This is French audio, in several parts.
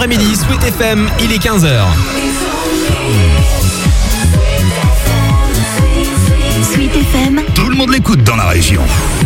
après-midi, Sweet FM, il est 15h. Sweet FM. Tout le monde l'écoute dans la région.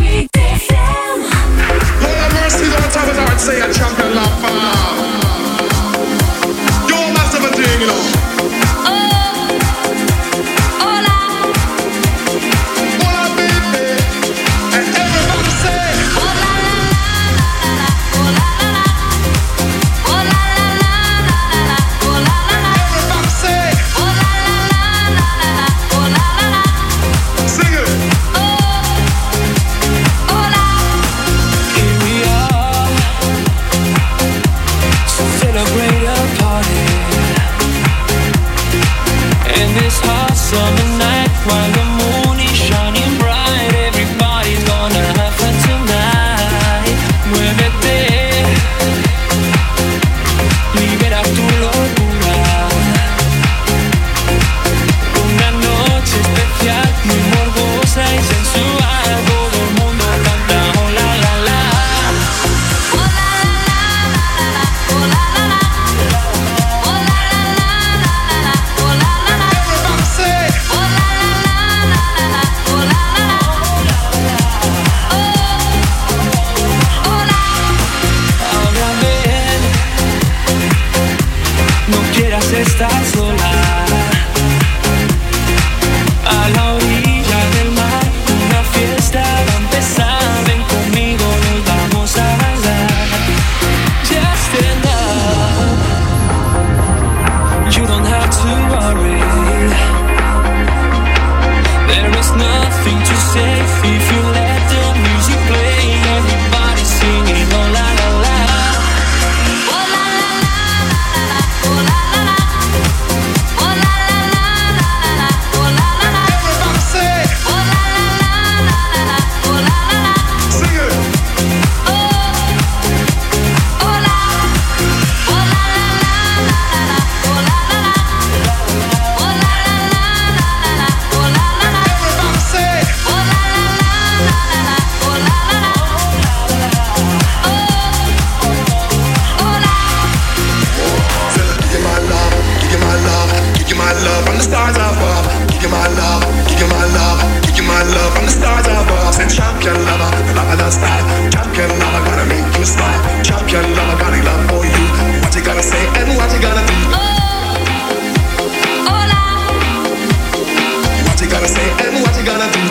Summer night while the moon is shining bright, everybody's gonna have fun tonight. Muévete, libera tu locura. Una noche especial, muy morbosa y sensual. Todo el mundo canta oh la la la. Oh la la la la, oh la la la. Oh la la la la, oh la la la. Estar sola a la orilla del mar, una fiesta va a empezar. Ven conmigo, nos vamos a bailar. Just enough, you don't have to worry. There is nothing to say if you let the music play. Everybody singing oh la la la. Oh la la la la, oh la la la. Champion lover, love of the style. Champion lover, gonna make you smile. Champion lover, got a love for you. What you gonna say and what you gonna do? Oh, hola. What you gonna say and what you gonna do?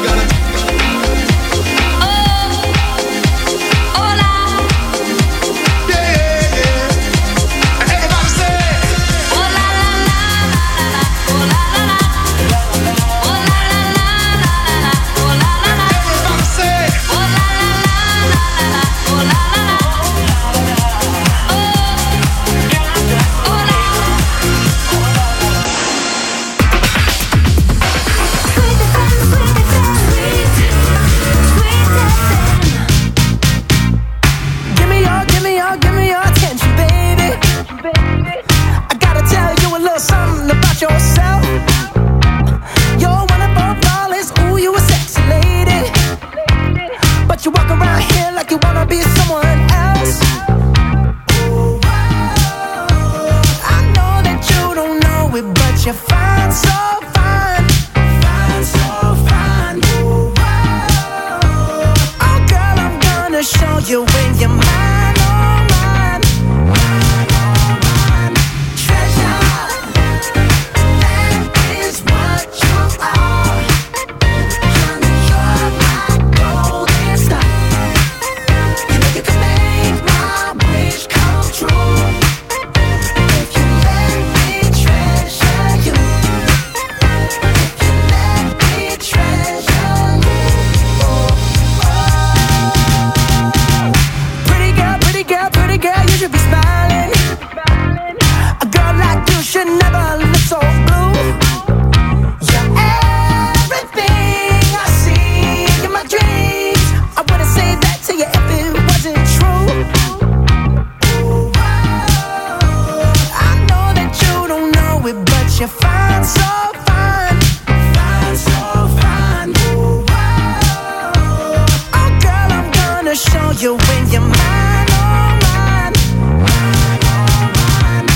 you when you're mine, oh mine, mine, oh mine.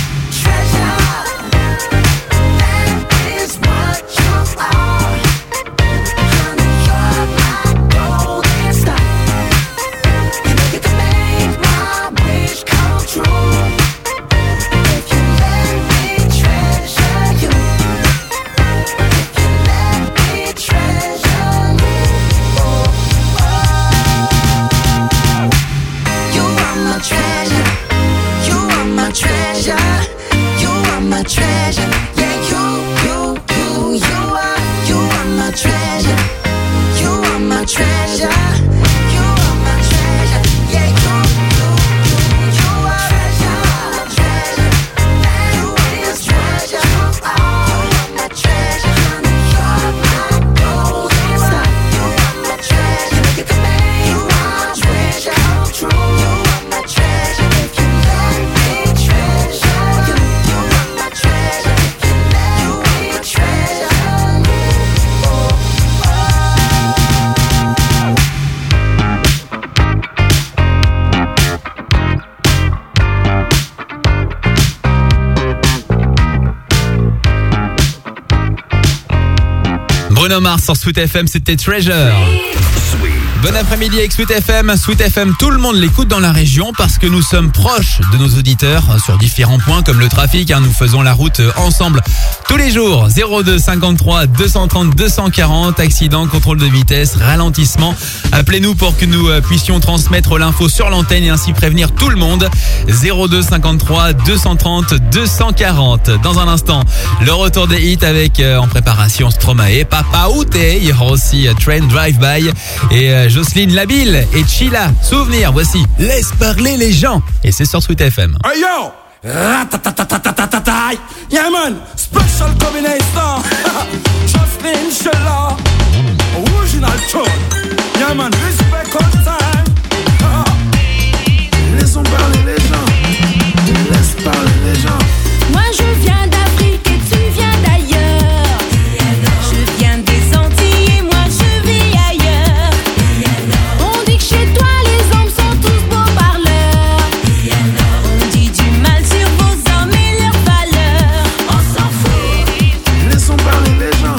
Bruno Mars sur Sweet FM, c'était Treasure. Bon après-midi avec Sweet FM. Sweet FM, tout le monde l'écoute dans la région parce que nous sommes proches de nos auditeurs sur différents points comme le trafic. Nous faisons la route ensemble tous les jours. 02 53 230 240, accident, contrôle de vitesse, ralentissement. Appelez-nous pour que nous puissions transmettre l'info sur l'antenne et ainsi prévenir tout le monde. 02 53 230 240. Dans un instant, le retour des hits avec en préparation Stromae, Papa Outé. Il y aura aussi Train Drive By et Jocelyne Labille et Chila. Souvenir, voici Laisse parler les gens. Et c'est sur Sweet FM. Hey yo! Ratatatatatatatata. Yeah man, special combination. Jocelyne Chila. Original tune. Yeah man, respect all time. Laissons parler les gens. Laisse parler les gens. Moi je viens d'Afrique et tu viens d'ailleurs. Je viens des Antilles et moi je vis ailleurs. On dit que chez toi les hommes sont tous beaux parleurs. On dit du mal sur vos hommes et leurs valeurs. On s'en fout. Laissons parler les gens.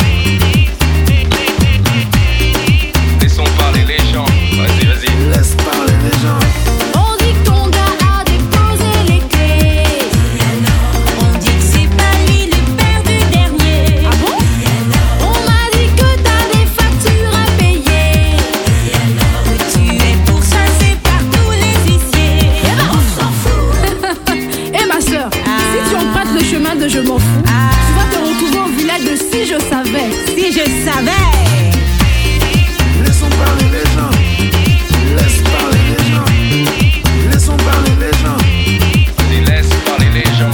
Laissons parler les gens. Vas-y, vas-y. Laisse parler les gens. On dit que ton gars a déposé les clés. On dit que c'est pas lui le père du dernier. Ah bon? On m'a dit que t'as des factures à payer. Que tu es pourchassé par tous les huissiers. Eh ben on s'en fout. Eh ma soeur, si tu empruntes le chemin de Je m'en fous, tu vas te retrouver au village de Si je savais. Si je savais. Laissons parler les gens. Laisse parler les gens. Laissons parler les gens. Vas-y, laisse parler les gens.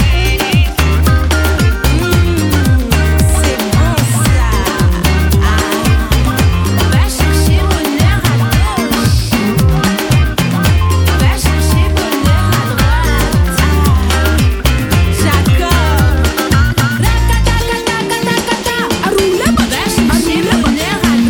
C'est bon ça. Va chercher bonheur à gauche. Va chercher bonheur à droite. Jacob. Va chercher bonheur à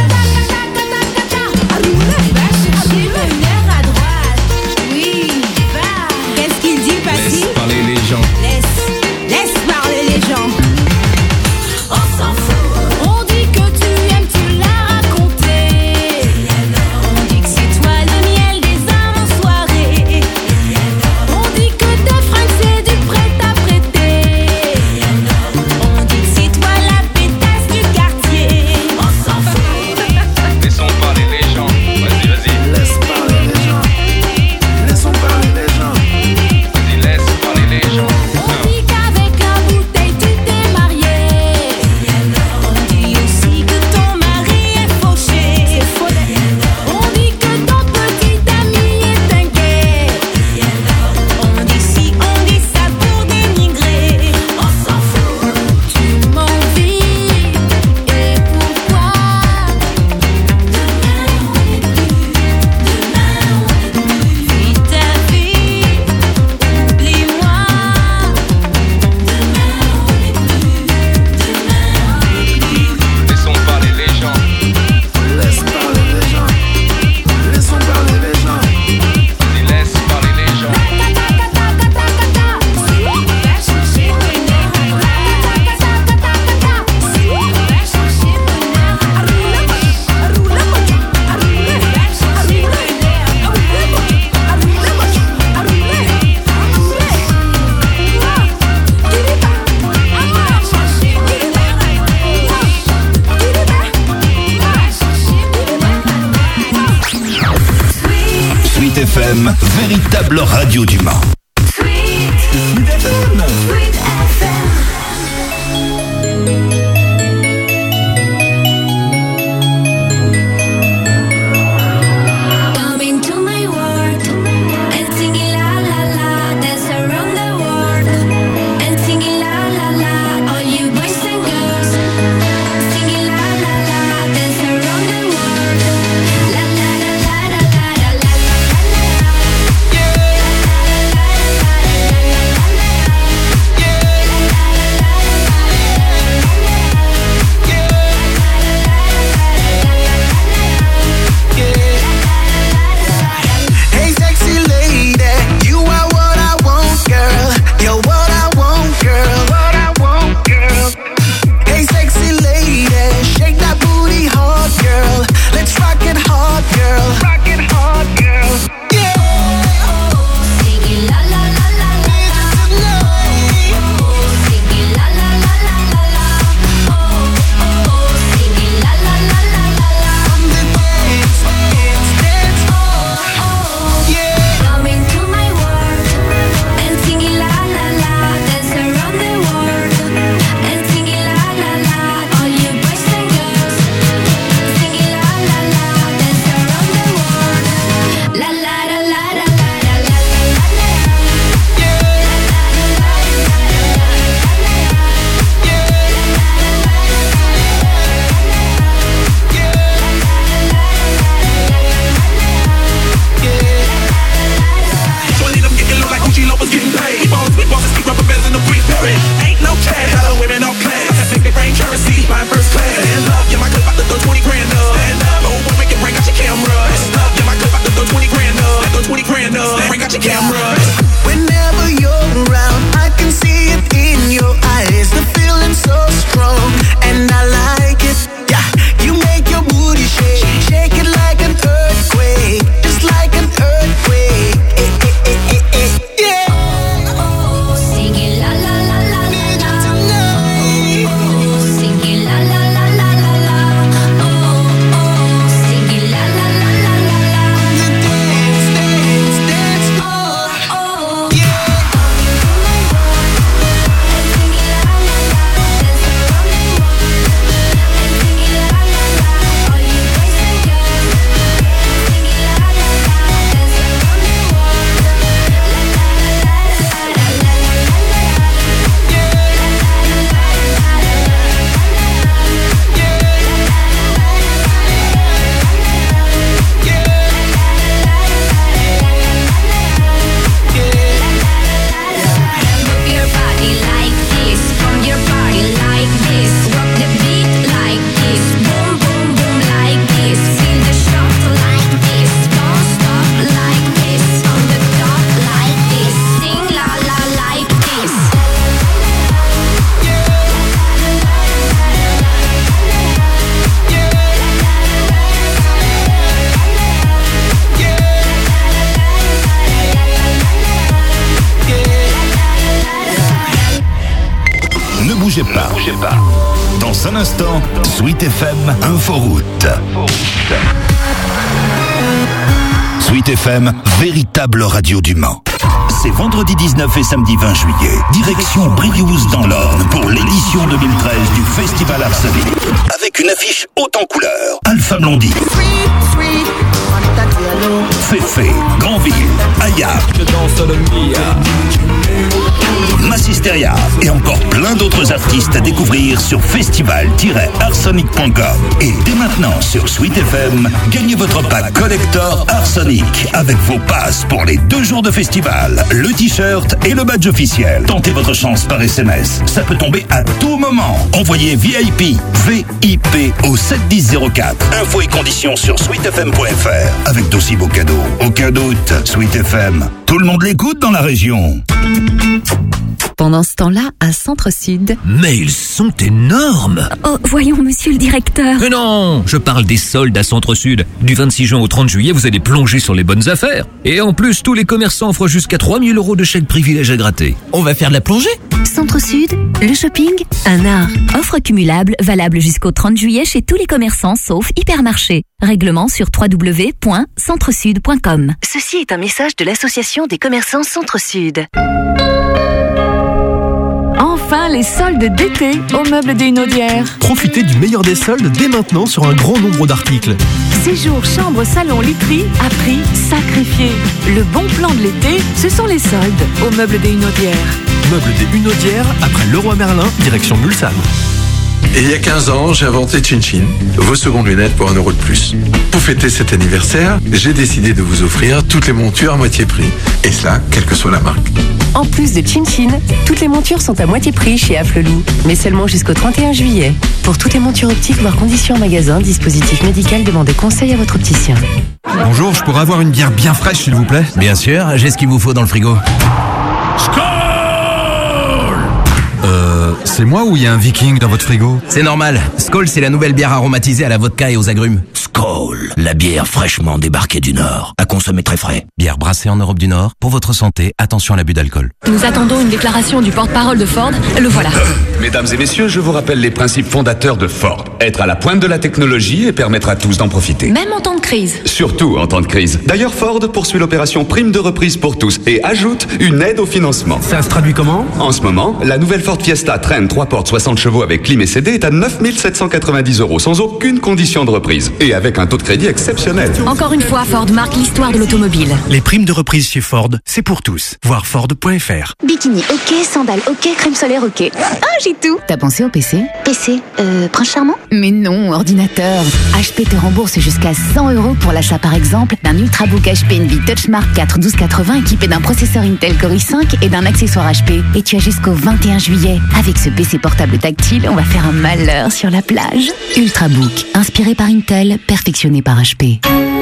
droite. Oui, va. Qu'est-ce qu'il dit, Paty? Laisse parler les gens. Laisse parler les gens. On s'en fout. On dit que tu aimes, tu l'as raconté. On dit que c'est toi le miel des âmes en soirée. On dit que tes fringues c'est du prêt-à-prêter. On dit que c'est toi la pétasse du quartier. On s'en fout. Laissons parler les gens. Vas-y, vas-y. Laisse parler les gens. Laissons parler les gens. Vas-y, laisse parler les gens. On dit qu'avec la bouteille tu t'es marié. On dit aussi que ton mari est fauché. C'est faux. On dit que ton petit ami est un gay. On dit si, on dit ça pour dénigrer. On s'en fout. Tu m'envies. Et pourquoi? Demain on est plus. Vis ta vie. Oublie-moi. Laissons parler les gens. Laisse parler les gens. Laissons parler les gens. Vas-y, laisse parler les gens. Va chercher bonheur à droite. Va chercher bonheur à droite. Va chercher Sweet FM, véritable radio du Mans. Come into my world and sing it la la la, dance around the world and sing it la la la, all you boys and girls, sing it la la la, dance around the world, la la la la la la la la la la la la. bougez pas. Dans un instant, Sweet FM Inforoute. Sweet FM, véritable radio du Mans. C'est vendredi 19 et samedi 20 juillet. Direction Briouze dans l'Orne pour l'édition 2013 du Festival Arsenic. Avec une affiche haute en couleurs. Alpha Blondie. Féfé, Grandville, Aya, Massisteria et encore plein d'autres artistes à découvrir sur festival-arsenic.com. Et dès maintenant sur Sweet FM, gagnez votre pack collector Arsenic avec vos passes pour les 2 jours de festival, le t-shirt et le badge officiel. Tentez votre chance par SMS. Ça peut tomber à tout moment. Envoyez VIP, VIP au 71004. Infos et conditions sur sweetfm.fr. Avec d'aussi beaux cadeaux. Aucun doute, Sweet FM. Tout le monde l'écoute dans la région. Pendant ce temps-là, à Centre-Sud... Mais ils sont énormes! Oh, voyons, monsieur le directeur. Mais non! Je parle des soldes à Centre-Sud. Du 26 juin au 30 juillet, vous allez plonger sur les bonnes affaires. Et en plus, tous les commerçants offrent jusqu'à 3 000 € de chèque privilège à gratter. On va faire de la plongée? Centre-Sud, le shopping, un art. Offre cumulable, valable jusqu'au 30 juillet chez tous les commerçants sauf Hypermarché. Règlement sur www.centresud.com. Ceci est un message de l'association des commerçants Centre-Sud. Enfin, les soldes d'été au meuble des Hunaudières. Profitez du meilleur des soldes dès maintenant sur un grand nombre d'articles. Séjour, chambre, salon, literie à prix sacrifié. Le bon plan de l'été, ce sont les soldes au meuble des Hunaudières. Meuble des Hunaudières, après Leroy Merlin, direction Mulsanne. Et il y a 15 ans, j'ai inventé Chin Chin, vos secondes lunettes pour 1 € de plus. Pour fêter cet anniversaire, j'ai décidé de vous offrir toutes les montures à moitié prix. Et cela, quelle que soit la marque. En plus de Chin Chin, toutes les montures sont à moitié prix chez Afflelou, mais seulement jusqu'au 31 juillet. Pour toutes les montures optiques, voir conditions en magasin, dispositif médical, demandez conseil à votre opticien. Bonjour, je pourrais avoir une bière bien fraîche, s'il vous plaît? Bien sûr, j'ai ce qu'il vous faut dans le frigo. C'est moi ou il y a un viking dans votre frigo? C'est normal. Skol, c'est la nouvelle bière aromatisée à la vodka et aux agrumes. Skol, la bière fraîchement débarquée du Nord, à consommer très frais. Bière brassée en Europe du Nord. Pour votre santé, attention à l'abus d'alcool. Nous attendons une déclaration du porte-parole de Ford. Le voilà. Mesdames et messieurs, je vous rappelle les principes fondateurs de Ford. Être à la pointe de la technologie et permettre à tous d'en profiter. Même en temps de crise. Surtout en temps de crise. D'ailleurs, Ford poursuit l'opération prime de reprise pour tous et ajoute une aide au financement. Ça se traduit comment? En ce moment, la nouvelle Ford Fiesta Train 3 portes 60 chevaux avec clim et CD est à 9 790 € sans aucune condition de reprise. Et avec un taux de crédit exceptionnel. Encore une fois, Ford marque l'histoire de l'automobile. Les primes de reprise chez Ford, c'est pour tous. Voir Ford.fr. Bikini, ok. Sandales, ok. Crème solaire, ok. Ah, j'ai tout. T'as pensé au PC? PC, Prince Charmant? Mais non, ordinateur. HP te rembourse jusqu'à 100 € pour l'achat, par exemple, d'un Ultrabook HP Envy TouchMark 4 1280 équipé d'un processeur Intel Core i5 et d'un accessoire HP. Et tu as jusqu'au 21 juillet. Avec ce PC portable tactile, on va faire un malheur sur la plage. Ultrabook, inspiré par Intel, perfectionné par HP.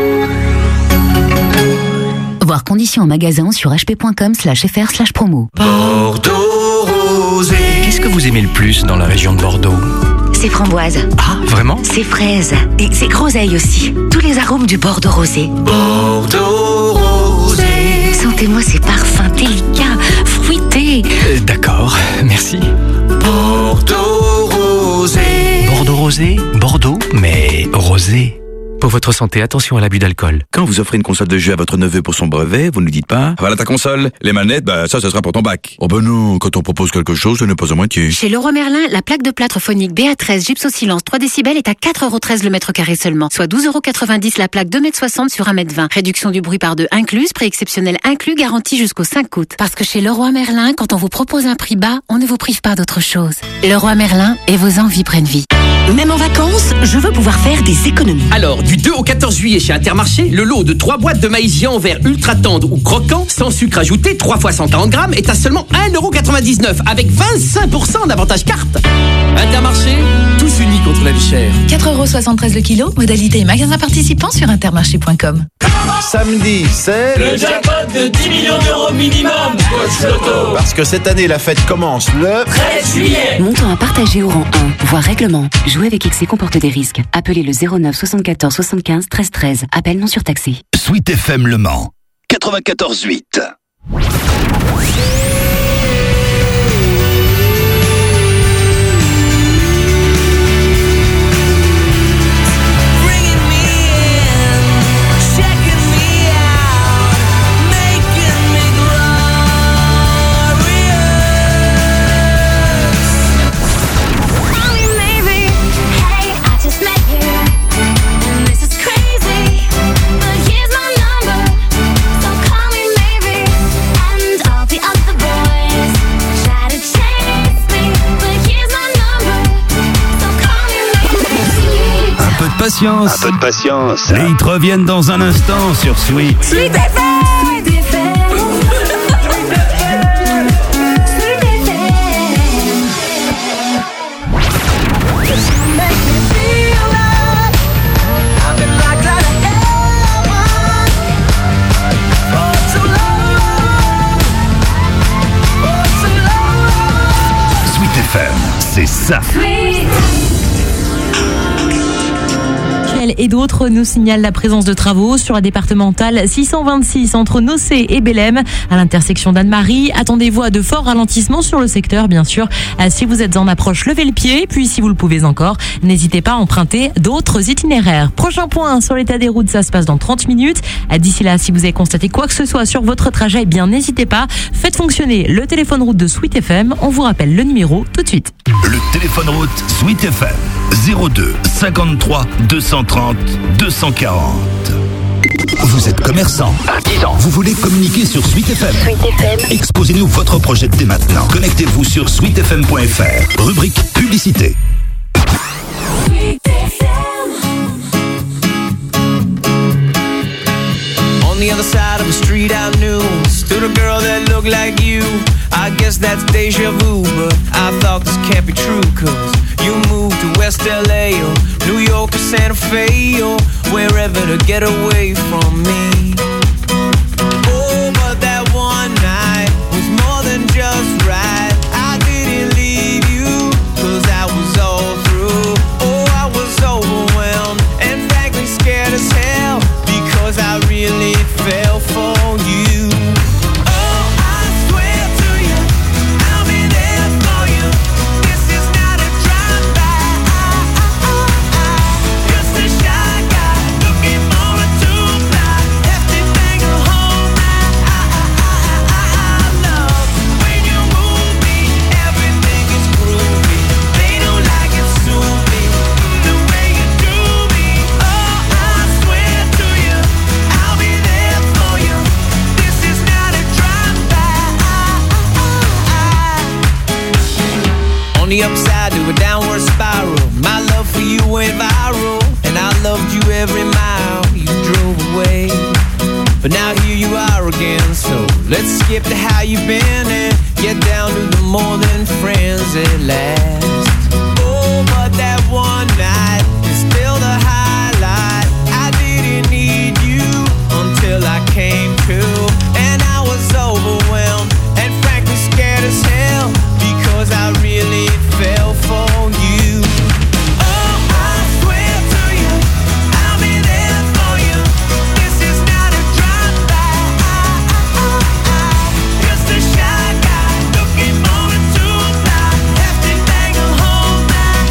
Voir conditions en magasin sur hp.com/fr/promo. Bordeaux rosé. Qu'est-ce que vous aimez le plus dans la région de Bordeaux? C'est framboise. Ah, vraiment? C'est fraise. Et c'est groseille aussi. Tous les arômes du Bordeaux rosé. Bordeaux rosé. Sentez-moi ces parfums délicats, fruités. D'accord, merci. Bordeaux rosé. Bordeaux rosé? Bordeaux, mais rosé. Pour votre santé, attention à l'abus d'alcool. Quand vous offrez une console de jeu à votre neveu pour son brevet, vous ne lui dites pas: voilà ta console, les manettes, ça sera pour ton bac. Oh non, quand on propose quelque chose, ce n'est pas à moitié. Chez Leroy Merlin, la plaque de plâtre phonique BA13 Gypso-Silence 3 décibels est à 4,13 € le mètre carré seulement, soit 12,90 € la plaque 2,60 m sur 1,20 m. Réduction du bruit par 2 incluse, prix exceptionnel inclus, garantie jusqu'au 5 août. Parce que chez Leroy Merlin, quand on vous propose un prix bas, on ne vous prive pas d'autre chose. Leroy Merlin et vos envies prennent vie. Même en vacances, je veux pouvoir faire des économies. Alors, du 2 au 14 juillet chez Intermarché, le lot de 3 boîtes de maïs géant vert ultra tendre ou croquant, sans sucre ajouté, 3 fois 140 grammes, est à seulement 1,99 € avec 25% d'avantage carte. Intermarché, tous unis contre la vie chère. 4,73 € le kilo, modalité et magasin participant sur intermarché.com. Samedi, c'est le jackpot de 10 millions d'euros minimum. Parce que cette année, la fête commence le 13 juillet. Montant à partager au rang 1, voire règlement. Jouer avec excès comporte des risques. Appelez le 09 74 75 13 13. Appel non surtaxé. Sweet FM Le Mans, 94.8. patience. Un peu de patience. Et ils te reviennent dans un instant sur Sweet. Sweet FM. C'est ça. Et d'autres nous signalent la présence de travaux sur la départementale 626 entre Nocé et Bélem à l'intersection d'Anne-Marie. Attendez-vous à de forts ralentissements sur le secteur, bien sûr. Si vous êtes en approche, levez le pied. Puis si vous le pouvez encore, n'hésitez pas à emprunter d'autres itinéraires. Prochain point sur l'état des routes, ça se passe dans 30 minutes. D'ici là, si vous avez constaté quoi que ce soit sur votre trajet, eh bien n'hésitez pas. Faites fonctionner le téléphone route de Sweet FM. On vous rappelle le numéro tout de suite. Le téléphone route Sweet FM 02 53 230 240. Vous êtes commerçant, 10 ans. Vous voulez communiquer sur Sweet FM. Exposez-nous votre projet dès maintenant. Connectez-vous sur sweetfm.fr. Rubrique publicité. On the other side of the street I knew stood a girl that looked like you. I guess that's deja vu, but I thought this can't be true, cause you moved to West LA or New York or Santa Fe or wherever to get away from me. Oh, but that one night was more than just right. I didn't leave you, cause I was all through. Oh, I was overwhelmed and frankly scared as hell, because I really fell for you. Oh, I swear to you, I'll be there for you. This is not a drive-by. Just a shy guy looking for a two-fly. Hefty thing to hold I love when you move me. Everything is groovy. They don't like it soupy, the way you do me. Oh, I swear to you, I'll be there for you. This is not a drive-by. On the upside to a downward spiral, my love for you went viral, and I loved you every mile you drove away. But now here you are again, so let's skip to how you've been and get down to the more than friends at last. Oh, but that one night is still the highlight. I didn't need you until I came to, and I was overwhelmed and frankly scared as hell, because I really fell for you. Oh, I swear to you, I'll be there for you. This is not a drive-by. Just a shy guy looking for a two-fly. Hefty thing to hold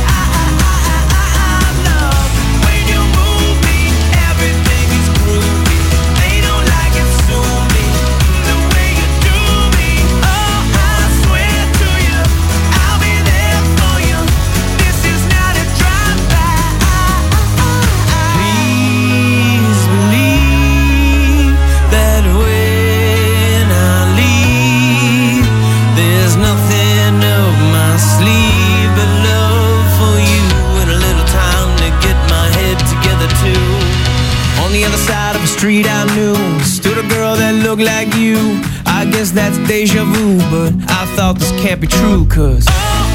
I love when you move me. Everything is groovy. They don't like it soupy, the way you do me. Oh, I swear to you, I'll be there for you. This is not a drive-by. Please believe that when I leave, there's nothing up my sleeve but love for you and a little time to get my head together too. On the other side of the street I knew stood a girl that looked like you. I guess that's deja vu, but I thought this can't be true, cause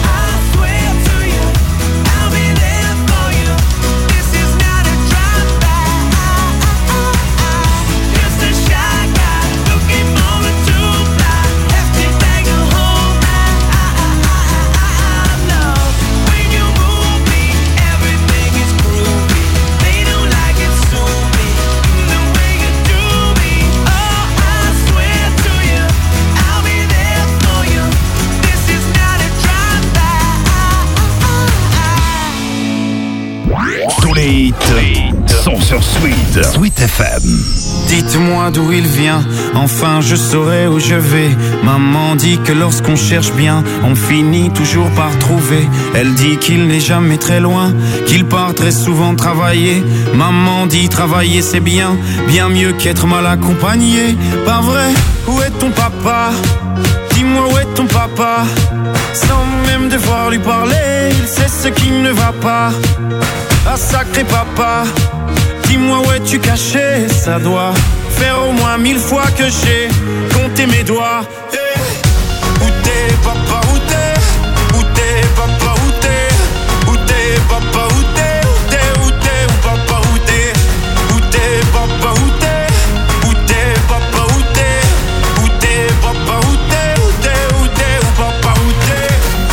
Les hits sont sur Sweet. Sweet FM. Dites-moi d'où il vient, enfin je saurai où je vais. Maman dit que lorsqu'on cherche bien, on finit toujours par trouver. Elle dit qu'il n'est jamais très loin, qu'il part très souvent travailler. Maman dit travailler c'est bien, bien mieux qu'être mal accompagné. Pas vrai? Où est ton papa? Dis-moi où est ton papa? Sans même devoir lui parler, il sait ce qui ne va pas. Ah sacré papa, dis-moi où es-tu caché? Ça doit faire au moins 1000 fois que j'ai compté mes doigts. Hey. Où t'es papa, où t'es? Où t'es papa, où t'es? Où t'es papa, où t'es? Où t'es, où t'es, où papa, où t'es? Où t'es papa, où t'es? Où t'es papa, où t'es? Où t'es papa, où t'es? Où t'es, où t'es, où papa, où t'es?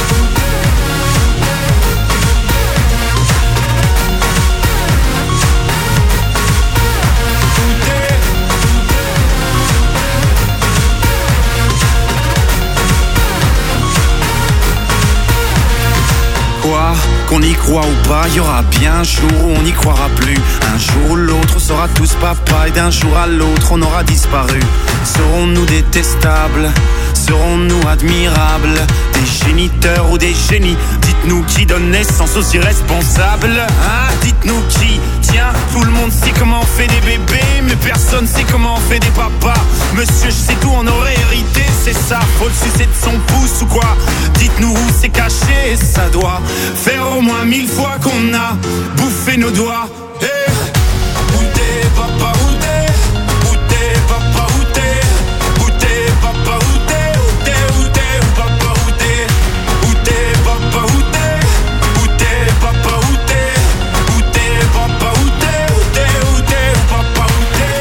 Quoi, qu'on y croit ou pas, y aura bien un jour où on n'y croira plus. Un jour ou l'autre, on sera tous papa et d'un jour à l'autre, on aura disparu. Serons-nous détestables? Serons-nous admirables? Des géniteurs ou des génies? Dites-nous qui donne naissance aux irresponsables, hein? Dites-nous qui? Tiens, tout le monde sait comment on fait des bébés, mais personne sait comment on fait des papas. Monsieur, je sais tout, on aurait hérité, c'est ça. Faut le sucer de son pouce ou quoi? Dites-nous où c'est caché, ça doit faire au moins 1000 fois qu'on a bouffé nos doigts. Hey. Où t'es papa, où t'es? Où t'es papa, où t'es? Où t'es papa, où t'es? Où t'es, où t'es, où papa, où t'es? Où t'es papa, où t'es? Où t'es papa, où t'es? Où t'es papa, où t'es? Où t'es, où t'es, où papa, où t'es?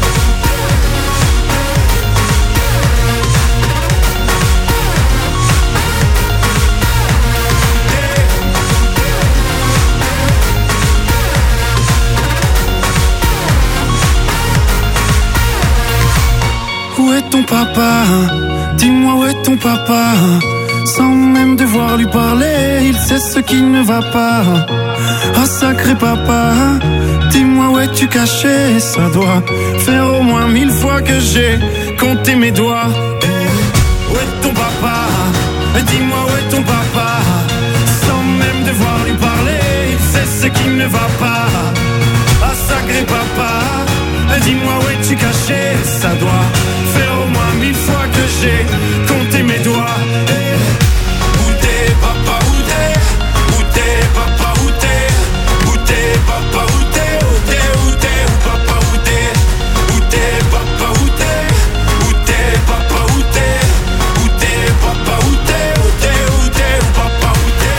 Où est ton papa? Dis-moi où est ton papa? Sans même devoir lui parler, il sait ce qui ne va pas. Ah sacré papa, dis-moi où es-tu caché? Ça doit faire au moins 1000 fois que j'ai compté mes doigts. Où est ton papa? Dis-moi où est ton papa? Sans même devoir lui parler, il sait ce qui ne va pas. Ah sacré papa, dis-moi où es-tu caché? Ça doit faire au moins 1000 fois que j'ai compté mes doigts. Hey. Où t'es papa, où t'es? Où t'es papa, où t'es? Où t'es papa, où t'es? Où t'es, où t'es, où papa, où t'es? Où t'es papa, où t'es? Où t'es papa, où t'es? Où t'es papa, où t'es? Où t'es, où t'es, où papa, où t'es?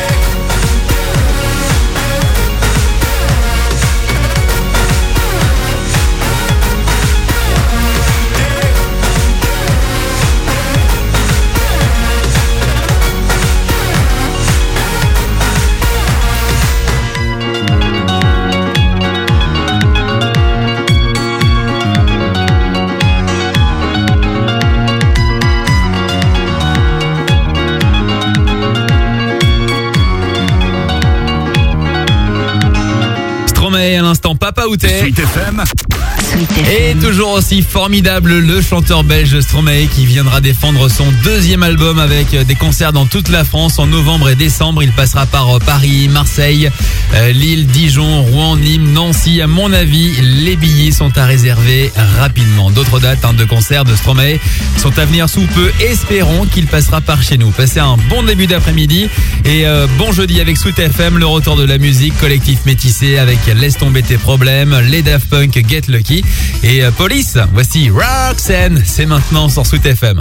Stromae à l'instant, Papa où t'es? Sweet FM. Et toujours aussi formidable, le chanteur belge Stromae qui viendra défendre son deuxième album avec des concerts dans toute la France en novembre et décembre. Il passera par Paris, Marseille, Lille, Dijon, Rouen, Nîmes, Nancy. À mon avis, les billets sont à réserver rapidement. D'autres dates de concerts de Stromae sont à venir sous peu. Espérons qu'il passera par chez nous. Passez un bon début d'après-midi et bon jeudi avec Sweet FM, le retour de la musique, collectif métissé avec Laisse tomber tes problèmes, les Daft Punk, Get Lucky et Police. Voici Roxanne, c'est maintenant sur Sweet FM.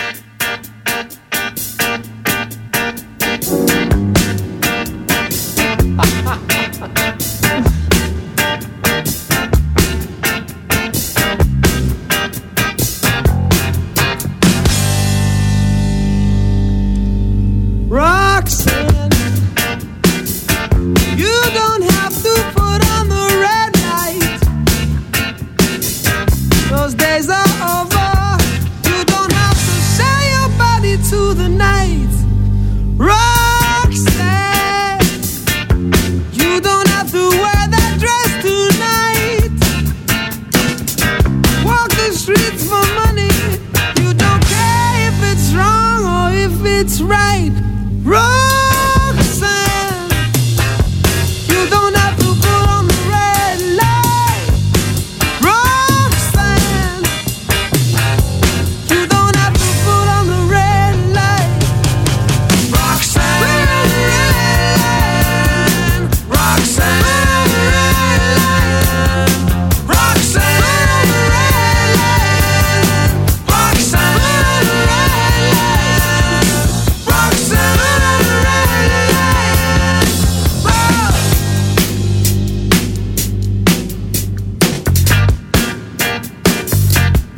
Roxanne, you don't have to put on the red light. Those days are over. You don't have to sell your body to the night. Roxanne, you don't have to wear that dress tonight. Walk the streets for money. You don't care if it's wrong or if it's right. Roxanne.